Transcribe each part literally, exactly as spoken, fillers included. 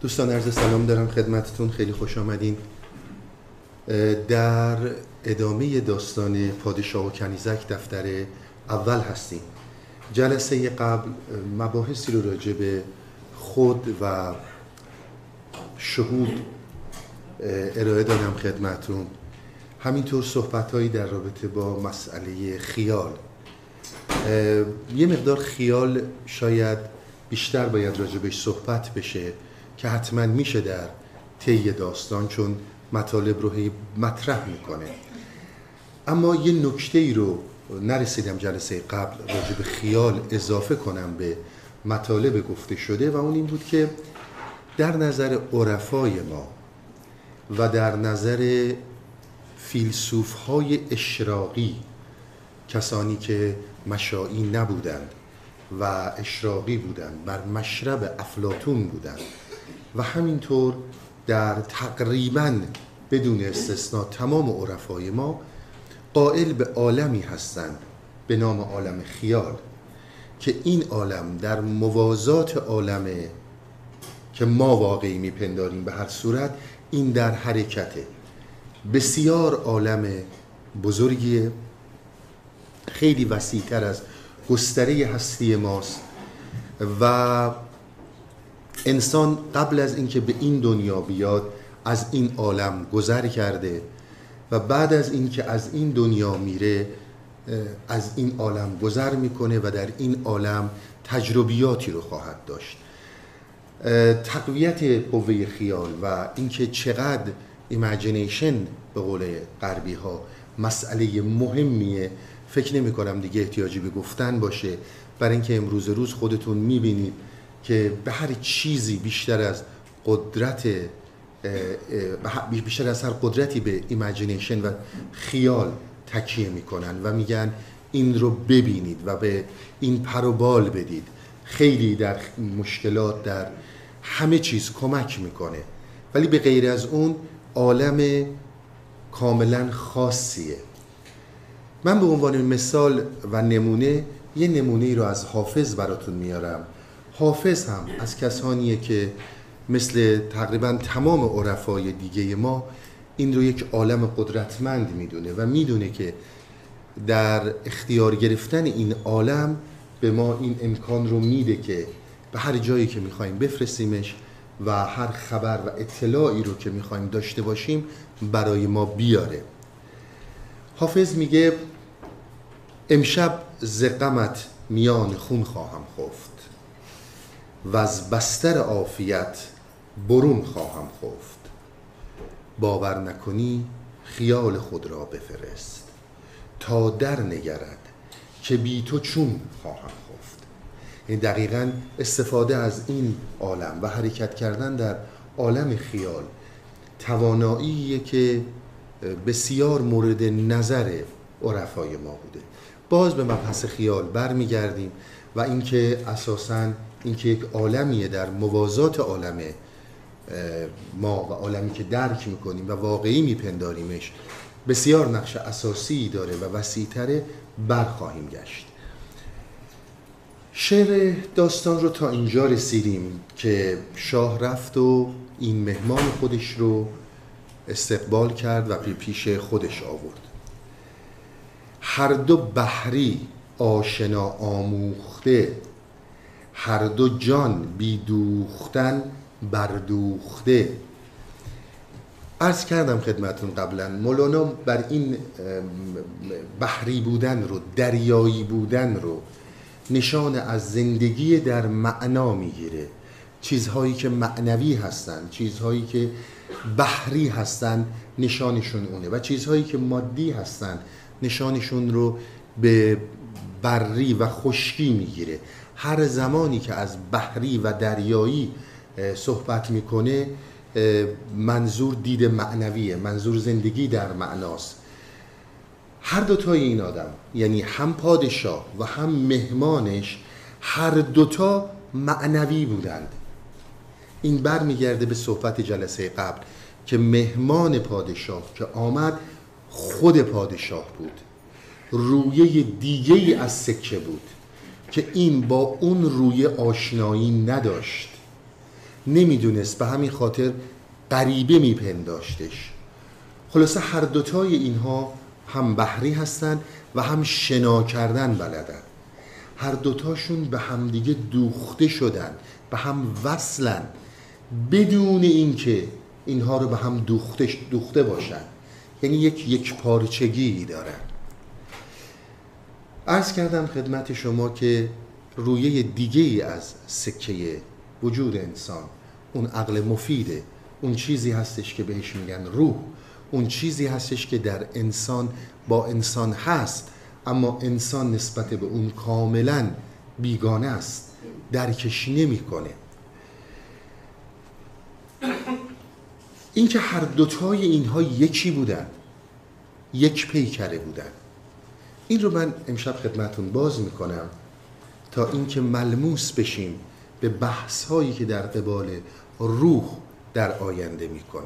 دوستان عرض سلام دارم خدمتتون، خیلی خوش آمدین. در ادامه داستان پادشاه و کنیزک دفتر اول هستیم. جلسه قبل مباحثی رو راجع به خود و شهود ارائه دادم خدمتتون، همینطور صحبت‌هایی در رابطه با مسئله خیال. یه مقدار خیال شاید بیشتر باید راجع بهش صحبت بشه که حتما میشه در طی داستان، چون مطالب رو هی مطرح میکنه. اما یه نکته ای رو نرسیدم جلسه قبل راجع به خیال اضافه کنم به مطالب گفته شده، و اون این بود که در نظر عرفای ما و در نظر فیلسوف‌های اشراقی، کسانی که مشائی نبودند و اشراقی بودند، بر مشرب افلاطون بودند، و همینطور در تقریباً بدون استثناء تمام عرفای ما قائل به عالمی هستند به نام عالم خیال، که این عالم در موازات عالم که ما واقعی میپنداریم به هر صورت این در حرکته. بسیار عالم بزرگیه، خیلی وسیع‌تر از گستره هستی ماست، و انسان قبل از اینکه به این دنیا بیاد از این عالم گذر کرده، و بعد از اینکه از این دنیا میره از این عالم گذر میکنه و در این عالم تجربیاتی رو خواهد داشت. تقویت قوه خیال و اینکه چقدر ایمیجینیشن به قول غربی ها مسئله مهمیه، فکر نمی کنم دیگه احتیاجی به گفتن باشه، برای اینکه امروز روز خودتون میبینید که به هر چیزی بیشتر از قدرت بیشتر از هر قدرتی به ایمیجینیشن و خیال تکیه میکنن و میگن این رو ببینید و به این پر و بال بدید. خیلی در مشکلات در همه چیز کمک میکنه، ولی به غیر از اون عالم کاملا خاصیه. من به عنوان مثال و نمونه یه نمونه رو از حافظ براتون میارم. حافظ هم از کسانیه که مثل تقریبا تمام عرفای دیگه ما این رو یک عالم قدرتمند میدونه و میدونه که در اختیار گرفتن این عالم به ما این امکان رو میده که به هر جایی که میخوایم بفرستیمش و هر خبر و اطلاعی رو که میخوایم داشته باشیم برای ما بیاره. حافظ میگه امشب ز غمت میان خون خواهم خفت، و از بستر عافیت برون خواهم خفت. باور نکنی خیال خود را بفرست، تا در نگرد که بی تو چون خواهم خفت. این دقیقاً استفاده از این عالم و حرکت کردن در عالم خیال تواناییه که بسیار مورد نظر عرفای ما بوده. باز به مبحث خیال برمیگردیم و اینکه اساساً اینکه یک عالمیه در موازات عالم ما و عالمی که درک میکنیم و واقعی میپنداریمش بسیار نقش اساسی داره و وسیع‌تره، برخواهیم گشت. شعر داستان رو تا اینجا رسیدیم که شاه رفت و این مهمان خودش رو استقبال کرد و پیش خودش آورد. هر دو بحری آشنا آموخته، هر دو جان بی دوختن بردوخته. عرض کردم خدمتون قبلا، مولانا بر این بحری بودن رو، دریایی بودن رو نشان از زندگی در معنا میگیره. چیزهایی که معنوی هستن، چیزهایی که بحری هستن نشانشون اونه، و چیزهایی که مادی هستن نشانشون رو به بری و خشکی میگیره. هر زمانی که از بحری و دریایی صحبت میکنه منظور دید معنویه، منظور زندگی در معناست. هر دوتای این آدم، یعنی هم پادشاه و هم مهمانش، هر دوتا معنوی بودند. این بر میگرده به صحبت جلسه قبل که مهمان پادشاه که آمد خود پادشاه بود، رویه دیگه‌ای از سکه بود که این با اون رویه آشنایی نداشت نمیدونست، به همین خاطر غریبه میپنداشتش. خلاصه هر دوتای اینها هم بحری هستن و هم شنا کردن بلدن. هر دوتاشون به همدیگه دوخته شدن، به هم وصلن، بدون اینکه اینها رو به هم دوخته, دوخته باشن. یعنی یک یک پارچگی دارن. عرض کردم خدمت شما که رویه دیگه ای از سکه وجود انسان، اون عقل مفیده، اون چیزی هستش که بهش میگن روح، اون چیزی هستش که در انسان با انسان هست، اما انسان نسبت به اون کاملا بیگانه است، درکش نمیکنه. اینکه هر دوتای اینها یکی بودن، یک پیکره بودن، این رو من امشب خدمتون باز میکنم تا اینکه ملموس بشیم به بحث هایی که در قبال روح در آینده میکنه.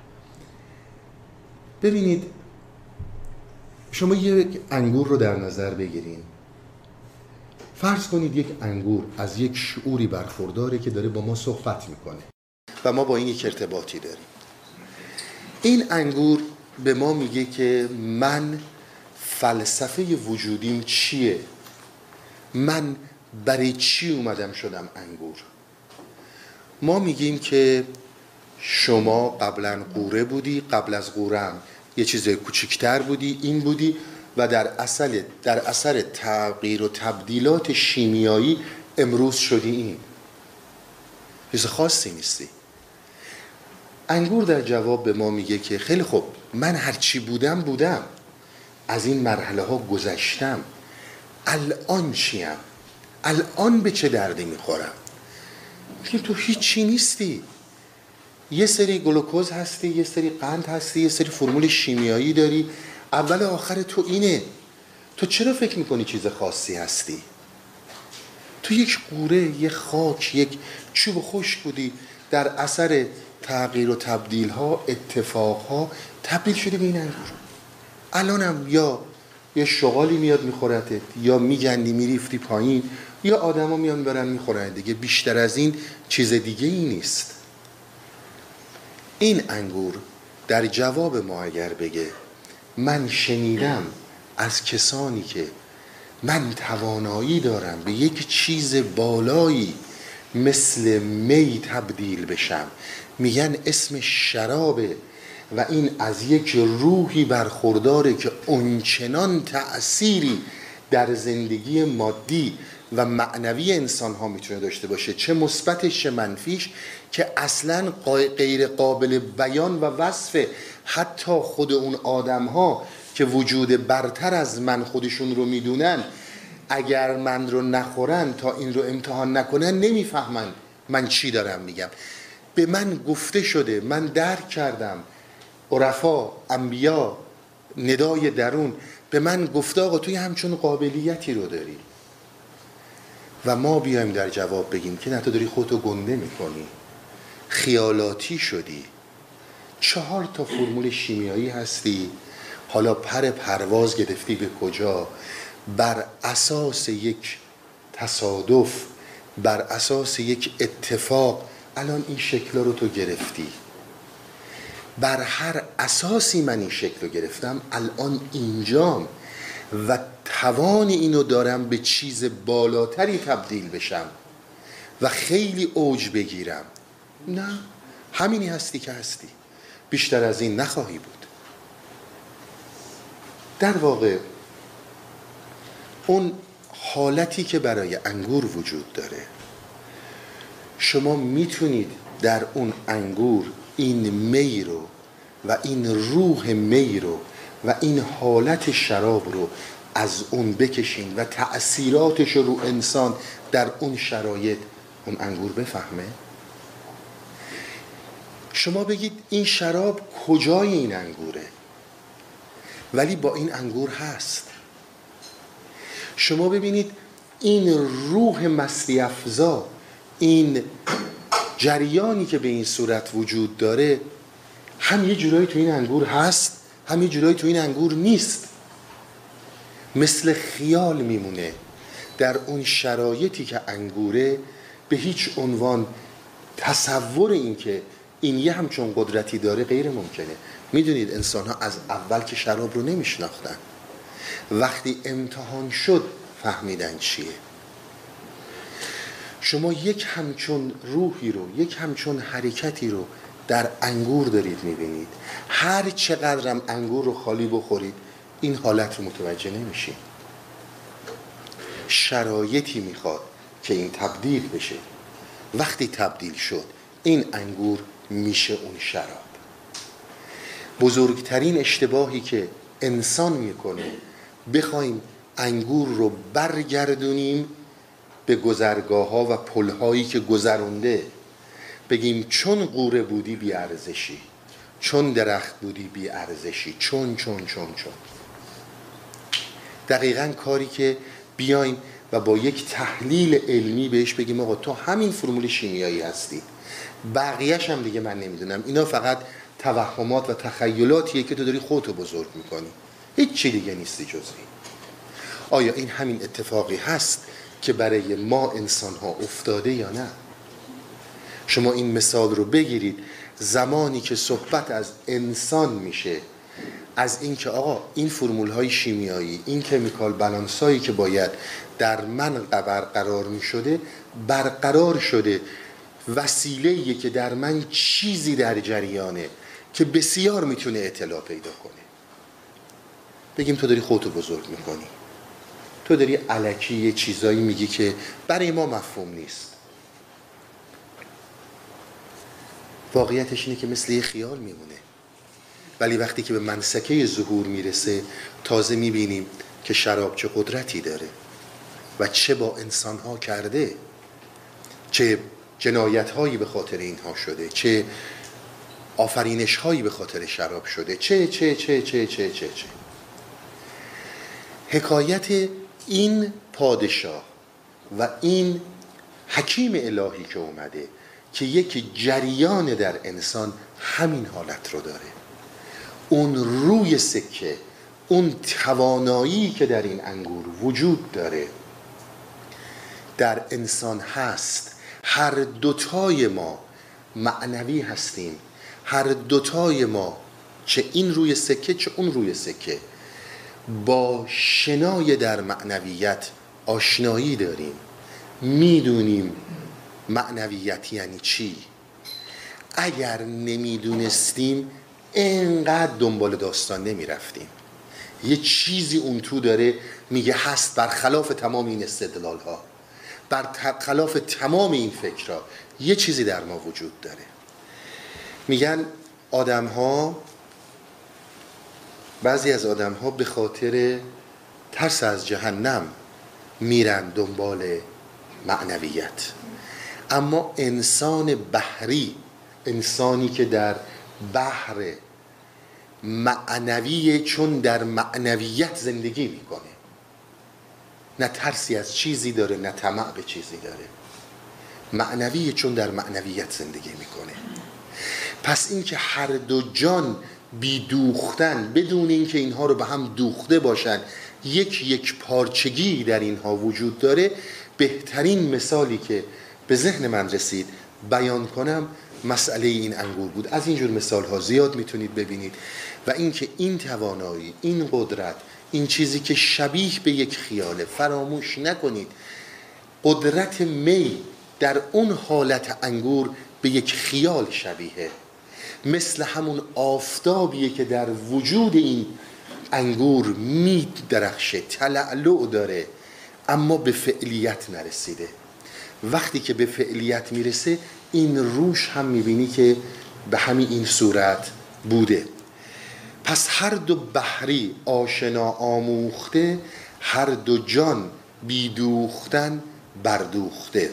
ببینید، شما یک انگور رو در نظر بگیرین. فرض کنید یک انگور از یک شعوری برخورداره که داره با ما صحبت میکنه و ما با این یک ارتباطی داریم. این انگور به ما میگه که من فلسفه وجودیم چیه؟ من برای چی اومدم شدم انگور؟ ما میگیم که شما قبلا قوره بودی، قبل از قوره هم یه چیز کوچکتر بودی، این بودی و در اصل در اثر تغییر و تبدیلات شیمیایی امروز شدی این. چیز خاصی نیستی. انگور در جواب به ما میگه که خیلی خوب، من هرچی بودم بودم، از این مرحله ها گذشتم، الان چیم؟ الان به چه دردی میخورم؟ میگه تو هیچی نیستی، یه سری گلوکوز هستی، یه سری قند هستی، یه سری فرمول شیمیایی داری، اول آخر تو اینه. تو چرا فکر میکنی چیز خاصی هستی؟ تو یک قوره، یک خاک، یک چوب خشک بودی، در اثر تغییر و تبدیل ها، اتفاق ها تبدیل شدی به این انگور. الانم یا یه شغالی میاد میخورتت، یا میگندی میریفتی پایین، یا آدما میان میبرن میخورن دیگه. بیشتر از این چیز دیگه ای نیست. این انگور در جواب ما اگر بگه من شنیدم از کسانی که من توانایی دارم به یک چیز بالایی مثل می تبدیل بشم، میگن اسمش شرابه و این از یک روحی برخورداره که اونچنان تأثیری در زندگی مادی و معنوی انسان ها میتونه داشته باشه، چه مثبتش چه منفیش، که اصلا غیر قابل بیان و وصفه. حتی خود اون آدم ها که وجود برتر از من خودشون رو میدونن، اگر من رو نخورن، تا این رو امتحان نکنن، نمیفهمن من چی دارم میگم. به من گفته شده، من درک کردم، عرفا، انبیا، ندای درون به من گفته آقا توی همچون قابلیتی رو داری. و ما بیایم در جواب بگیم که نه، تو داری خودتو گنده میکنی، خیالاتی شدی، چهار تا فرمول شیمیایی هستی، حالا پر پرواز گرفتی به کجا؟ بر اساس یک تصادف، بر اساس یک اتفاق الان این شکل رو تو گرفتی. بر هر اساسی من این شکل رو گرفتم، الان اینجام و توان اینو دارم به چیز بالاتری تبدیل بشم و خیلی اوج بگیرم. نه، همینی هستی که هستی، بیشتر از این نخواهی بود. در واقع اون حالتی که برای انگور وجود داره، شما میتونید در اون انگور این می رو و این روح می رو و این حالت شراب رو از اون بکشین و تأثیراتش رو انسان در اون شرایط اون انگور بفهمه. شما بگید این شراب کجای این انگوره؟ ولی با این انگور هست. شما ببینید این روح مستی افزا، این جریانی که به این صورت وجود داره، هم یه جورایی تو این انگور هست، هم یه جورایی تو این انگور نیست. مثل خیال میمونه در اون شرایطی که انگوره، به هیچ عنوان تصور این که این یه همچون قدرتی داره غیر ممکنه. میدونید انسان ها از اول که شراب رو نمیشناختن، وقتی امتحان شد فهمیدن چیه. شما یک همچون روحی رو، یک همچون حرکتی رو در انگور دارید میبینید. هر چقدرم انگور رو خالی بخورید این حالت رو متوجه نمیشید. شرایطی میخواد که این تبدیل بشه. وقتی تبدیل شد این انگور میشه اون شراب. بزرگترین اشتباهی که انسان میکنه بخوایم انگور رو برگردونیم به گذرگاه ها و پل هایی که گذرونده، بگیم چون قوره بودی بی ارزشی، چون درخت بودی بی ارزشی، چون چون چون چون دقیقاً کاری که بیایم و با یک تحلیل علمی بهش بگیم آقا تو همین فرمول شیمیایی هستی، بقیه‌ش هم دیگه من نمیدونم، اینا فقط توهمات و تخیلاتیه که تو داری خودتو بزرگ میکنی، هیچ چی دیگه نیستی جز این. آیا این همین اتفاقی هست که برای ما انسان ها افتاده یا نه؟ شما این مثال رو بگیرید، زمانی که صحبت از انسان میشه، از این که آقا این فرمول های شیمیایی، این کمیکال بالانس هایی که باید در من برقرار میشده برقرار شده، وسیله‌ایه که در من چیزی در جریانه که بسیار میتونه اطلاع پیدا کنه. بگیم تو داری خودتو بزرگ میکنی، تو داری الکی یه چیزایی میگی که برای ما مفهوم نیست. واقعیتش اینه که مثل یه خیال میمونه، ولی وقتی که به منسکه ظهور میرسه تازه میبینیم که شراب چه قدرتی داره و چه با انسانها کرده، چه جنایت هایی به خاطر اینها شده، چه آفرینش هایی به خاطر شراب شده، چه چه چه چه چه چه چه حکایت این پادشاه و این حکیم الهی که اومده که یک جریان در انسان همین حالت رو داره. اون روی سکه، اون توانایی که در این انگور وجود داره در انسان هست. هر دوتای ما معنوی هستیم، هر دوتای ما چه این روی سکه چه اون روی سکه با شنای در معنویت آشنایی داریم، میدونیم معنویت یعنی چی. اگر نمیدونستیم اینقدر دنبال داستان نمیرفتیم. یه چیزی اون تو داره میگه هست، برخلاف تمام این استدلال ها، برخلاف تمام این فکرها یه چیزی در ما وجود داره. میگن آدم ها، بعضی از آدم ها به خاطر ترس از جهنم میرن دنبال معنویت، اما انسان بحری، انسانی که در بحر معنویه، چون در معنویت زندگی میکنه، نه ترسی از چیزی داره نه طمع به چیزی داره، معنویه چون در معنویت زندگی میکنه. پس این که هر دو جان بی دوختن، بدون اینکه اینها رو به هم دوخته باشن، یک یک پارچگی در اینها وجود داره. بهترین مثالی که به ذهن من رسید بیان کنم مسئله این انگور بود. از اینجور مثال ها زیاد میتونید ببینید. و اینکه این توانایی، این قدرت، این چیزی که شبیه به یک خیاله، فراموش نکنید قدرت می در اون حالت انگور به یک خیال شبیه، مثل همون آفتابیه که در وجود این انگور می درخشه، تلألؤ داره، اما به فعلیت نرسیده. وقتی که به فعلیت میرسه این روش هم میبینی که به همین این صورت بوده. پس هر دو بحری آشنا آموخته، هر دو جان بیدوختن بردوخته.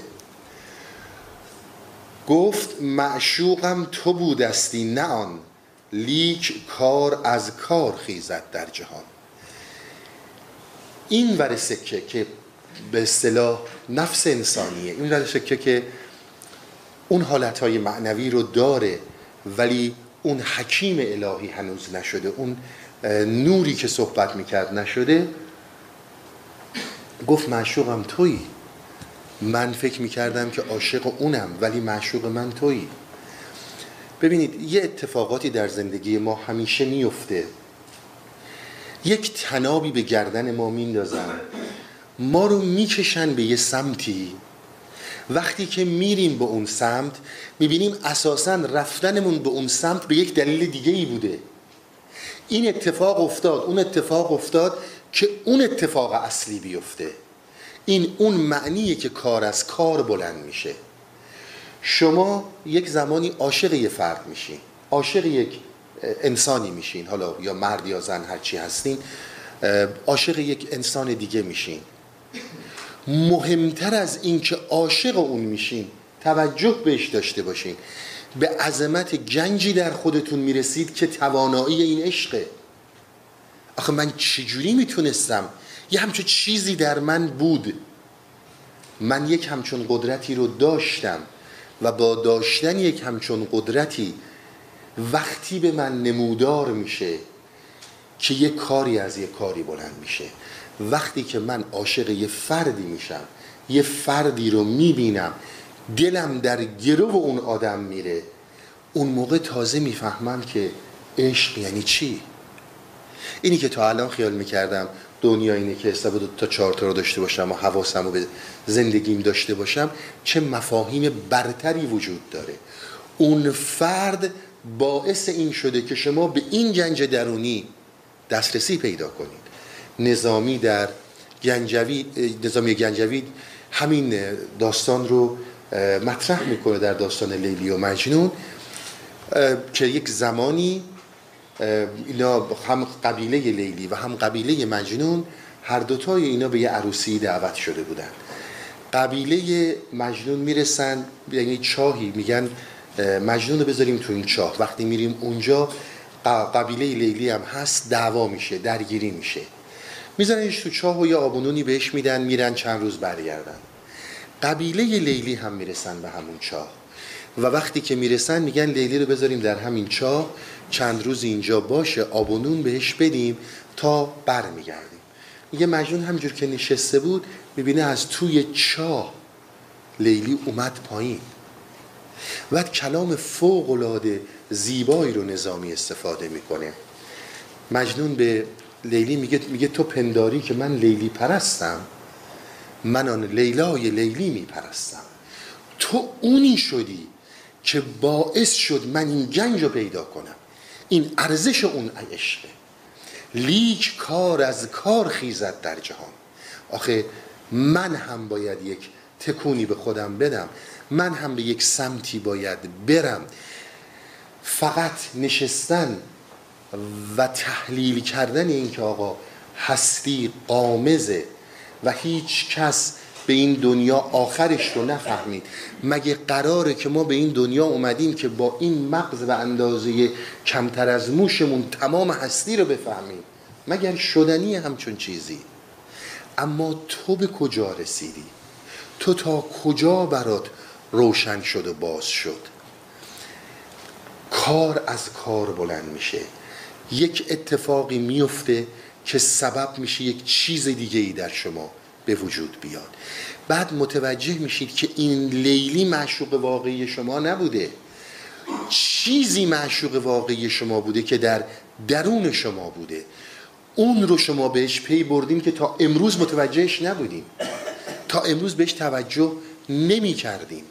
گفت معشوقم تو بودستی نه آن، لیک کار از کار خیزد در جهان. این ور سکه که به اصطلاح نفس انسانیه، این ور سکه که اون حالتهای معنوی رو داره ولی اون حکیم الهی هنوز نشده، اون نوری که صحبت میکرد نشده. گفت معشوقم تویی، من فکر میکردم که عاشق اونم ولی معشوق من تویی. ببینید یه اتفاقاتی در زندگی ما همیشه میفته، یک تنابی به گردن ما میندازن، ما رو میکشن به یه سمتی. وقتی که میریم به اون سمت میبینیم اساساً رفتنمون به اون سمت به یک دلیل دیگه ای بوده. این اتفاق افتاد، اون اتفاق افتاد که اون اتفاق اصلی بیفته. این اون معنیه که کار از کار بلند میشه. شما یک زمانی عاشق یه فرد میشین، عاشق یک انسانی میشین، حالا یا مرد یا زن هرچی هستین، عاشق یک انسان دیگه میشین. مهمتر از این که عاشق اون میشین توجه بهش داشته باشین، به عظمت گنجی در خودتون میرسید که توانایی این عشقه. آخه من چجوری میتونستم، یه همچون چیزی در من بود، من یک همچون قدرتی رو داشتم و با داشتن یک همچون قدرتی وقتی به من نمودار میشه که یک کاری از یک کاری بلند میشه. وقتی که من عاشق یه فردی میشم، یه فردی رو میبینم دلم در گرو اون آدم میره، اون موقع تازه میفهمم که عشق یعنی چی. اینی که تا الان خیال میکردم دنیا اینه که حساب دو تا چهار تا رو داشته باشم و حواسم رو به زندگیم داشته باشم، چه مفاهیم برتری وجود داره. اون فرد باعث این شده که شما به این گنج درونی دسترسی پیدا کنید. نظامی در گنجوید، نظامی گنجوید همین داستان رو مطرح میکنه در داستان لیلی و مجنون، که یک زمانی اینا هم قبیله لیلی و هم قبیله مجنون هر دوتای اینا به یه عروسی دعوت شده بودن. قبیله مجنون میرسن یعنی چاهی، میگن مجنون رو بذاریم تو این چاه. وقتی میریم اونجا قبیله لیلی هم هست، دعوا میشه، درگیری میشه، میذارنش تو چاه و یه آبونونی بهش میدن، میرن چند روز برگردن. قبیله لیلی هم میرسن به همون چاه و وقتی که میرسن میگن لیلی رو بذاریم در همین چاه چند روز اینجا باشه، آبونون بهش بدیم تا بر میگردیم. میگه مجنون همجور که نشسته بود میبینه از توی چاه لیلی اومد پایین. بعد کلام فوق العاده زیبایی رو نظامی استفاده میکنه. مجنون به لیلی میگه میگه تو پنداری که من لیلی پرستم، من آن لیلای لیلی میپرستم. تو اونی شدی که باعث شد من این گنج رو پیدا کنم. این ارزش اون عشقه. لیک کار از کار خیزد در جهان. آخه من هم باید یک تکونی به خودم بدم، من هم به یک سمتی باید برم. فقط نشستن و تحلیل کردن این که آقا هستی قامزه و هیچ کس به این دنیا آخرش رو نفهمید. مگه قراره که ما به این دنیا اومدیم که با این مغز و اندازه کمتر از موشمون تمام هستی رو بفهمیم؟ مگر شدنی همچون چیزی؟ اما تو به کجا رسیدی؟ تو تا کجا برات روشن شد و باز شد؟ کار از کار بلند میشه. یک اتفاقی میفته که سبب میشه یک چیز دیگه ای در شما به وجود بیاد. بعد متوجه میشید که این لیلی معشوق واقعی شما نبوده، چیزی معشوق واقعی شما بوده که در درون شما بوده. اون رو شما بهش پی بردیم که تا امروز متوجهش نبودیم، تا امروز بهش توجه نمی کردیم.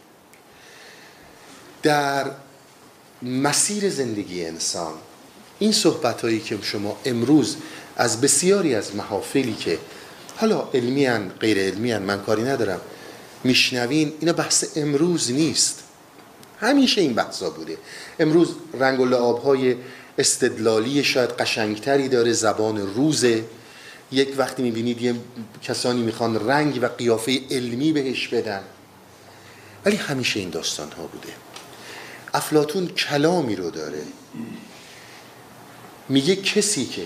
در مسیر زندگی انسان این صحبت هایی که شما امروز از بسیاری از محافلی که حالا علمی هن غیر علمی هن من کاری ندارم میشنوین، اینا بحث امروز نیست، همیشه این بحثا بوده. امروز رنگ و لعاب‌های استدلالی شاید قشنگتری داره، زبان روزه. یک وقتی میبینید یه کسانی میخوان رنگ و قیافه علمی بهش بدن، ولی همیشه این داستان ها بوده. افلاطون کلامی رو داره، میگه کسی که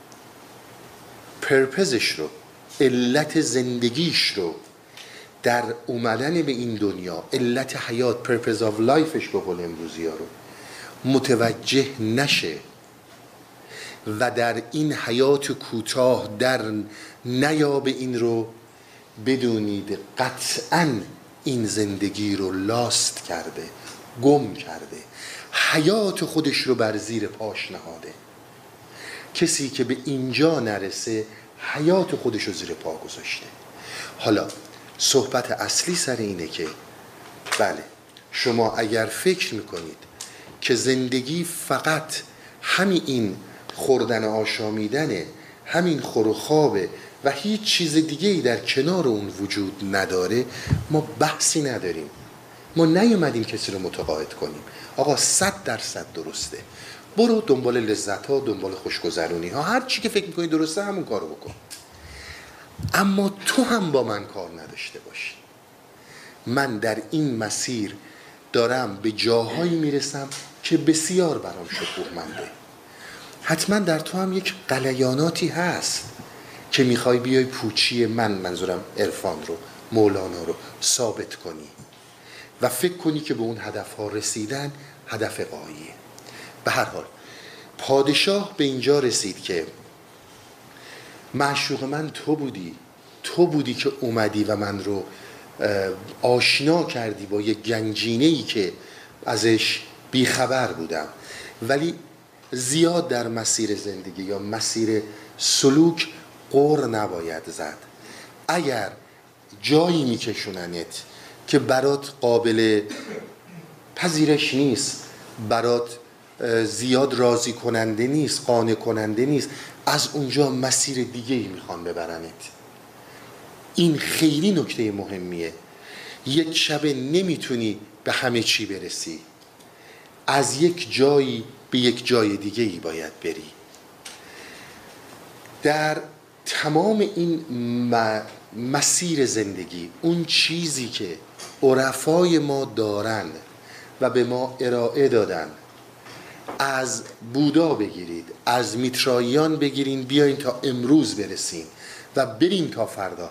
پرپزش رو، علت زندگیش رو در اومدن به این دنیا، علت حیات، پرپز آف لایفش به قول امروزی ها رو متوجه نشه و در این حیات کوتاه در نیابه این رو، بدونید قطعاً این زندگی رو لاست کرده، گم کرده، حیات خودش رو بر زیر پاش نهاده. کسی که به اینجا نرسه حیات خودش رو زیر پا گذاشته. حالا صحبت اصلی سر اینه که بله، شما اگر فکر میکنید که زندگی فقط همین این خوردن آشامیدنه، همین خور و خوابه و هیچ چیز دیگه ای در کنار اون وجود نداره، ما بحثی نداریم. ما نیومدیم کسی رو متقاعد کنیم آقا صد درصد درسته، برو دنبال لذت ها، دنبال خوشگذرونی ها، هر چی که فکر میکنی درسته همون کارو بکن. اما تو هم با من کار نداشته باشی. من در این مسیر دارم به جاهایی میرسم که بسیار برام شکوهمنده. حتما در تو هم یک غلیاناتی هست که میخوای بیای پوچی من، منظورم عرفان رو، مولانا رو ثابت کنی و فکر کنی که به اون هدف ها رسیدن هدف غاییه. به هر حال پادشاه به اینجا رسید که معشوق من تو بودی، تو بودی که اومدی و من رو آشنا کردی با یک گنجینه‌ای که ازش بیخبر بودم. ولی زیاد در مسیر زندگی یا مسیر سلوک غر نباید زد. اگر جایی میکشوننت که برات قابل پذیرش نیست، برات زیاد راضی کننده نیست، قانع کننده نیست، از اونجا مسیر دیگه ای میخوان ببرنت. این خیلی نکته مهمیه. یک شبه نمیتونی به همه چی برسی، از یک جایی به یک جای دیگه ای باید بری. در تمام این مسیر زندگی اون چیزی که عرفای ما دارن و به ما ارائه دادن، از بودا بگیرید، از میتراییان بگیرین، بیاین تا امروز برسیم و بریم تا فردا.